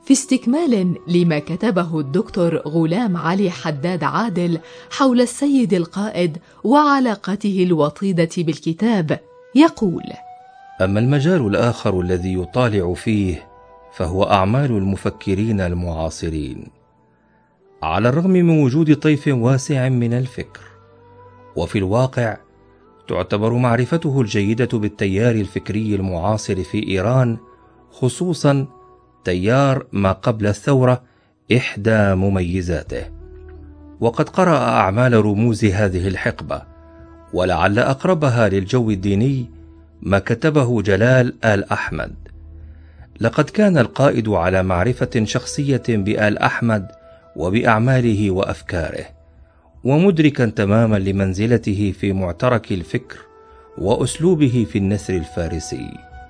في استكمال لما كتبه الدكتور غلام علي حداد عادل حول السيد القائد وعلاقته الوطيدة بالكتاب، يقول: أما المجال الآخر الذي يطالع فيه فهو أعمال المفكرين المعاصرين. على الرغم من وجود طيف واسع من الفكر، وفي الواقع تعتبر معرفته الجيدة بالتيار الفكري المعاصر في إيران، خصوصا تيار ما قبل الثورة، إحدى مميزاته. وقد قرأ أعمال رموز هذه الحقبة، ولعل أقربها للجو الديني ما كتبه جلال آل أحمد. لقد كان القائد على معرفة شخصية بآل أحمد وبأعماله وأفكاره، ومدركا تماما لمنزلته في معترك الفكر وأسلوبه في النثر الفارسي.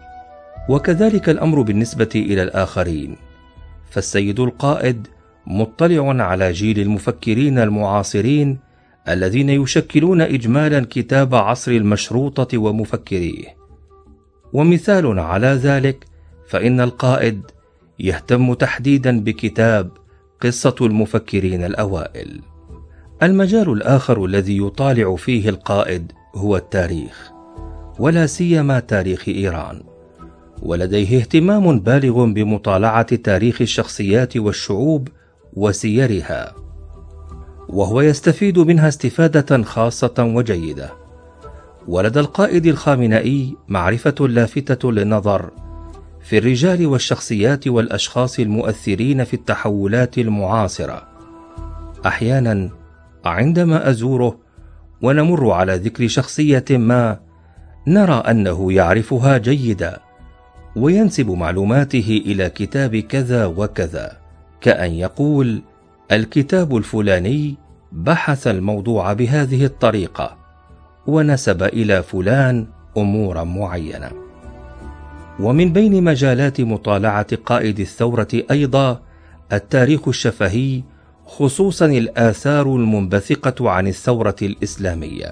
وكذلك الأمر بالنسبة إلى الآخرين، فالسيد القائد مطلع على جيل المفكرين المعاصرين الذين يشكلون إجمالا كتاب عصر المشروطة ومفكريه. ومثال على ذلك فإن القائد يهتم تحديدا بكتاب قصة المفكرين الأوائل. المجال الآخر الذي يطالع فيه القائد هو التاريخ، ولا سيما تاريخ إيران، ولديه اهتمام بالغ بمطالعة تاريخ الشخصيات والشعوب وسيرها، وهو يستفيد منها استفادة خاصة وجيدة. ولدى القائد الخامنئي معرفة لافتة للنظر في الرجال والشخصيات والأشخاص المؤثرين في التحولات المعاصرة. أحيانا عندما أزوره ونمر على ذكر شخصية ما، نرى أنه يعرفها جيدا وينسب معلوماته إلى كتاب كذا وكذا، كأن يقول: الكتاب الفلاني بحث الموضوع بهذه الطريقة ونسب إلى فلان أمورا معينة. ومن بين مجالات مطالعة قائد الثورة أيضا التاريخ الشفهي، خصوصا الآثار المنبثقة عن الثورة الإسلامية،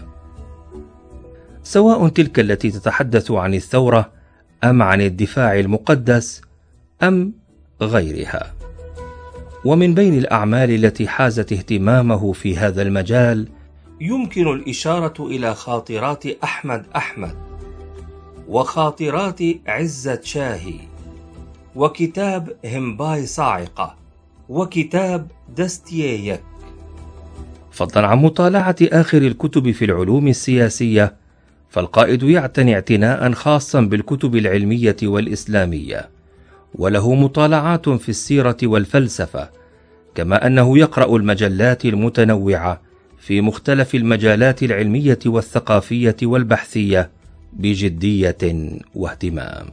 سواء تلك التي تتحدث عن الثورة أم عن الدفاع المقدس أم غيرها. ومن بين الأعمال التي حازت اهتمامه في هذا المجال يمكن الإشارة إلى خاطرات أحمد وخاطرات عزة شاهي، وكتاب همباي صاعقة، وكتاب دستييك. فضلا عن مطالعة آخر الكتب في العلوم السياسية، فالقائد يعتني اعتناء خاصا بالكتب العلمية والإسلامية، وله مطالعات في السيرة والفلسفة، كما أنه يقرأ المجلات المتنوعة في مختلف المجالات العلمية والثقافية والبحثية بجدية واهتمام.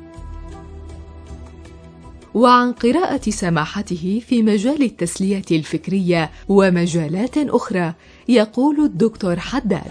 وعن قراءة سماحته في مجال التسلية الفكرية ومجالات أخرى، يقول الدكتور حداد: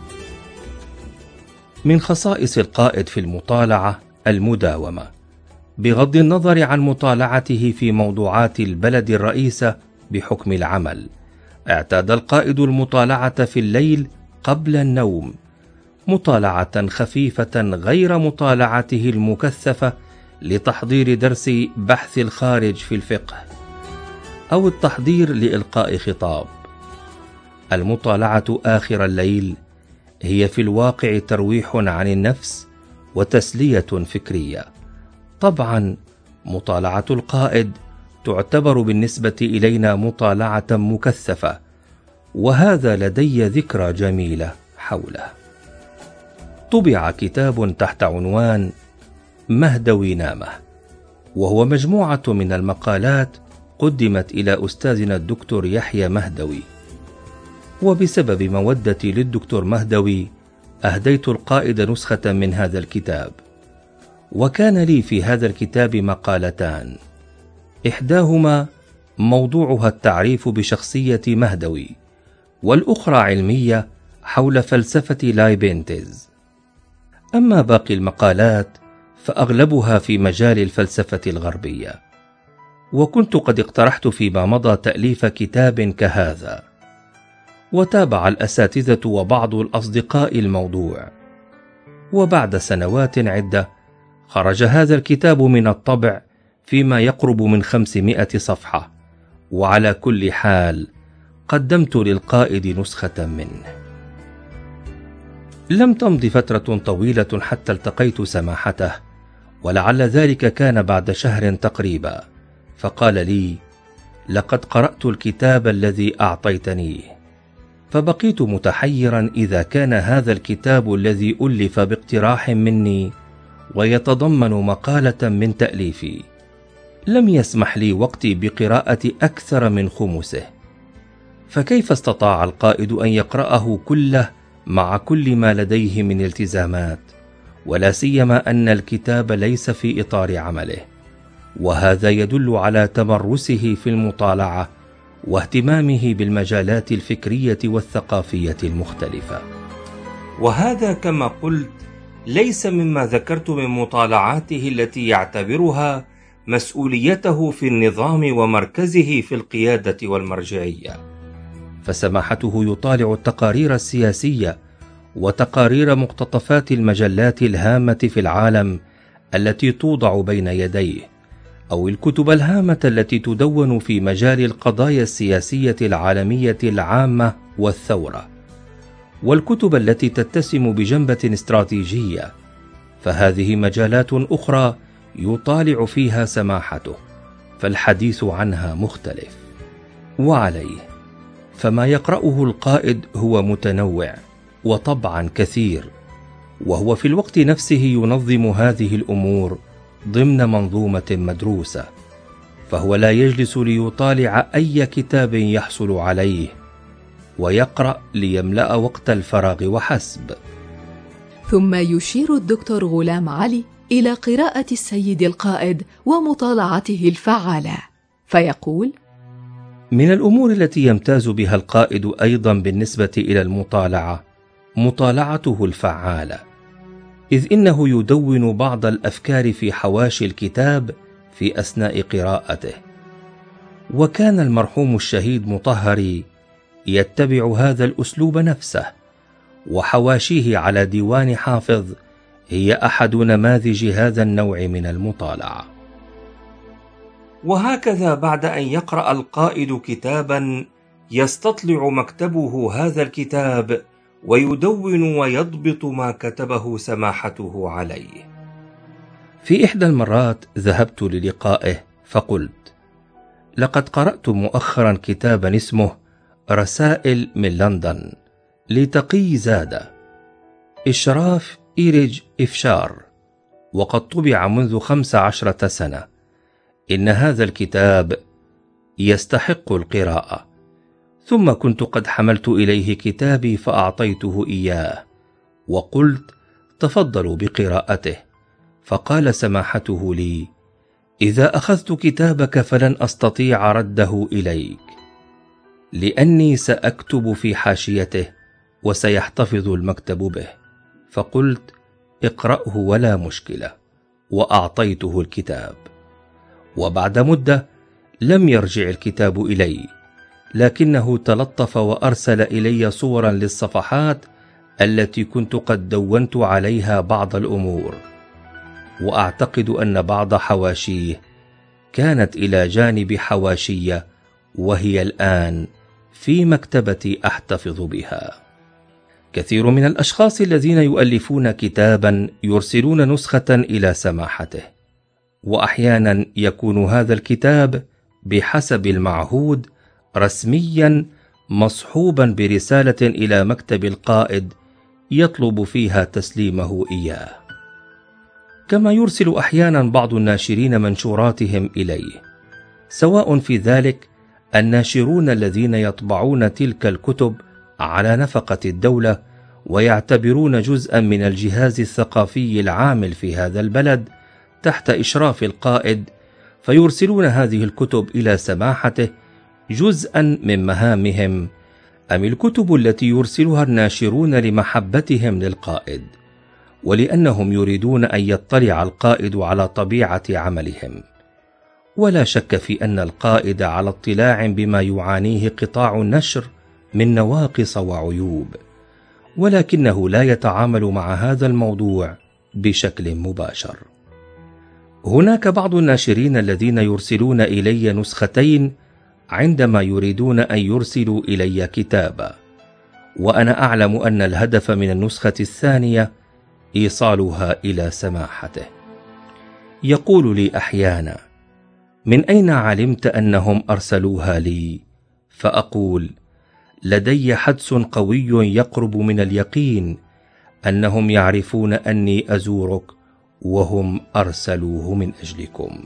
من خصائص القائد في المطالعة المداومة، بغض النظر عن مطالعته في موضوعات البلد الرئيسة بحكم العمل. اعتاد القائد المطالعة في الليل قبل النوم، مطالعة خفيفة غير مطالعته المكثفة لتحضير درس بحث الخارج في الفقه أو التحضير لإلقاء خطاب. المطالعة آخر الليل هي في الواقع ترويح عن النفس وتسلية فكرية. طبعا مطالعة القائد تعتبر بالنسبة إلينا مطالعة مكثفة، وهذا لدي ذكرى جميلة حوله. طبع كتاب تحت عنوان مهدوي نامه، وهو مجموعة من المقالات قدمت إلى أستاذنا الدكتور يحيى مهدوي، وبسبب مودتي للدكتور مهدوي أهديت القائد نسخة من هذا الكتاب. وكان لي في هذا الكتاب مقالتان، إحداهما موضوعها التعريف بشخصية مهدوي، والأخرى علمية حول فلسفة لايبنتز. أما باقي المقالات فأغلبها في مجال الفلسفة الغربية، وكنت قد اقترحت فيما مضى تأليف كتاب كهذا، وتابع الأساتذة وبعض الأصدقاء الموضوع، وبعد سنوات عدة خرج هذا الكتاب من الطبع فيما يقرب من 500 صفحة، وعلى كل حال قدمت للقائد نسخة منه. لم تمض فترة طويلة حتى التقيت سماحته، ولعل ذلك كان بعد شهر تقريبا، فقال لي: لقد قرأت الكتاب الذي أعطيتنيه. فبقيت متحيرا إذا كان هذا الكتاب الذي ألف باقتراح مني ويتضمن مقالة من تأليفي لم يسمح لي وقتي بقراءة أكثر من خمسه، فكيف استطاع القائد أن يقرأه كله مع كل ما لديه من التزامات، ولا سيما أن الكتاب ليس في إطار عمله، وهذا يدل على تمرسه في المطالعة واهتمامه بالمجالات الفكرية والثقافية المختلفة. وهذا كما قلت ليس مما ذكرت من مطالعاته التي يعتبرها مسؤوليته في النظام ومركزه في القيادة والمرجعية، فسماحته يطالع التقارير السياسية وتقارير مقتطفات المجلات الهامة في العالم التي توضع بين يديه، أو الكتب الهامة التي تدون في مجال القضايا السياسية العالمية العامة والثورة، والكتب التي تتسم بجنبة استراتيجية، فهذه مجالات أخرى يطالع فيها سماحته، فالحديث عنها مختلف. وعليه فما يقرأه القائد هو متنوع وطبعا كثير، وهو في الوقت نفسه ينظم هذه الأمور ضمن منظومة مدروسة، فهو لا يجلس ليطالع أي كتاب يحصل عليه ويقرأ ليملأ وقت الفراغ وحسب. ثم يشير الدكتور غلام علي إلى قراءة السيد القائد ومطالعته الفعالة، فيقول: من الأمور التي يمتاز بها القائد أيضا بالنسبة إلى المطالعة مطالعته الفعالة، إذ إنه يدون بعض الأفكار في حواشي الكتاب في أثناء قراءته. وكان المرحوم الشهيد مطهري يتبع هذا الأسلوب نفسه، وحواشيه على ديوان حافظ هي أحد نماذج هذا النوع من المطالعة. وهكذا بعد أن يقرأ القائد كتابا يستطلع مكتبه هذا الكتاب ويدون ويضبط ما كتبه سماحته عليه. في إحدى المرات ذهبت للقائه فقلت: لقد قرأت مؤخرا كتابا اسمه رسائل من لندن لتقي زادة، إشراف إيرج إفشار، وقد طبع منذ 15 سنة. إن هذا الكتاب يستحق القراءة. ثم كنت قد حملت إليه كتابي فأعطيته إياه وقلت: تفضلوا بقراءته. فقال سماحته لي: إذا أخذت كتابك فلن أستطيع رده إليك، لأني سأكتب في حاشيته وسيحتفظ المكتب به. فقلت: اقرأه ولا مشكلة، وأعطيته الكتاب. وبعد مدة لم يرجع الكتاب إلي، لكنه تلطف وأرسل إلي صورا للصفحات التي كنت قد دونت عليها بعض الأمور، وأعتقد أن بعض حواشيه كانت إلى جانب حواشية، وهي الآن في مكتبتي أحتفظ بها. كثير من الأشخاص الذين يؤلفون كتابا يرسلون نسخة إلى سماحته، وأحيانا يكون هذا الكتاب بحسب المعهود رسميا مصحوبا برسالة إلى مكتب القائد يطلب فيها تسليمه إياه. كما يرسل أحيانا بعض الناشرين منشوراتهم إليه، سواء في ذلك الناشرون الذين يطبعون تلك الكتب على نفقة الدولة ويعتبرون جزءا من الجهاز الثقافي العامل في هذا البلد تحت إشراف القائد، فيرسلون هذه الكتب إلى سماحته جزءا من مهامهم، أم الكتب التي يرسلها الناشرون لمحبتهم للقائد، ولأنهم يريدون أن يطلع القائد على طبيعة عملهم. ولا شك في أن القائد على اطلاع بما يعانيه قطاع النشر من نواقص وعيوب، ولكنه لا يتعامل مع هذا الموضوع بشكل مباشر. هناك بعض الناشرين الذين يرسلون إلي نسختين عندما يريدون أن يرسلوا إلي كتابا، وأنا أعلم أن الهدف من النسخة الثانية إيصالها إلى سماحته. يقول لي أحيانا: من أين علمت أنهم أرسلوها لي؟ فأقول: لدي حدس قوي يقرب من اليقين أنهم يعرفون أني أزورك وهم أرسلوه من أجلكم.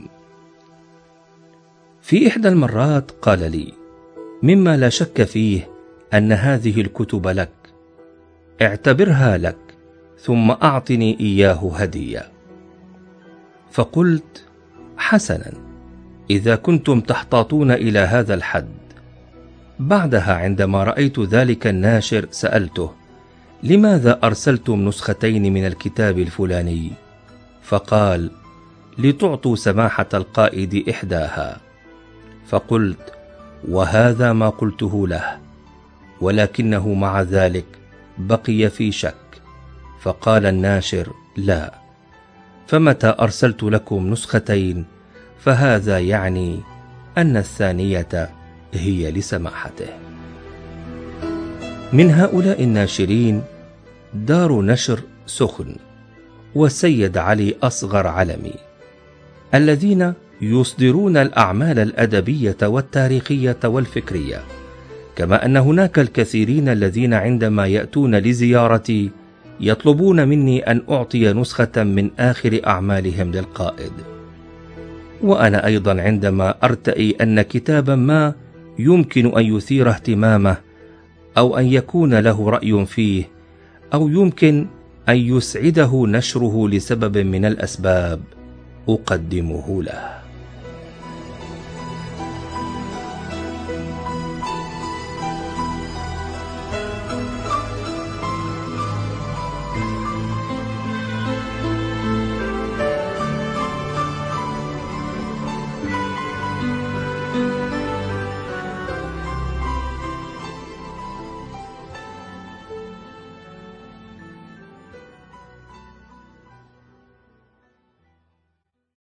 في إحدى المرات قال لي: مما لا شك فيه أن هذه الكتب لك، اعتبرها لك ثم أعطني إياه هدية. فقلت: حسنا، إذا كنتم تحتاطون إلى هذا الحد. بعدها عندما رأيت ذلك الناشر سألته: لماذا أرسلتم نسختين من الكتاب الفلاني؟ فقال: لتعطوا سماحة القائد إحداها. فقلت: وهذا ما قلته له، ولكنه مع ذلك بقي في شك. فقال الناشر: لا، فمتى أرسلت لكم نسختين فهذا يعني أن الثانية هي لسماحته. من هؤلاء الناشرين دار نشر سخن والسيد علي أصغر علمي، الذين يصدرون الأعمال الأدبية والتاريخية والفكرية، كما أن هناك الكثيرين الذين عندما يأتون لزيارتي يطلبون مني أن أعطي نسخة من آخر أعمالهم للقائد. وأنا أيضا عندما أرتئي أن كتابا ما يمكن أن يثير اهتمامه، أو أن يكون له رأي فيه، أو يمكن أن يسعده نشره لسبب من الأسباب، أقدمه له.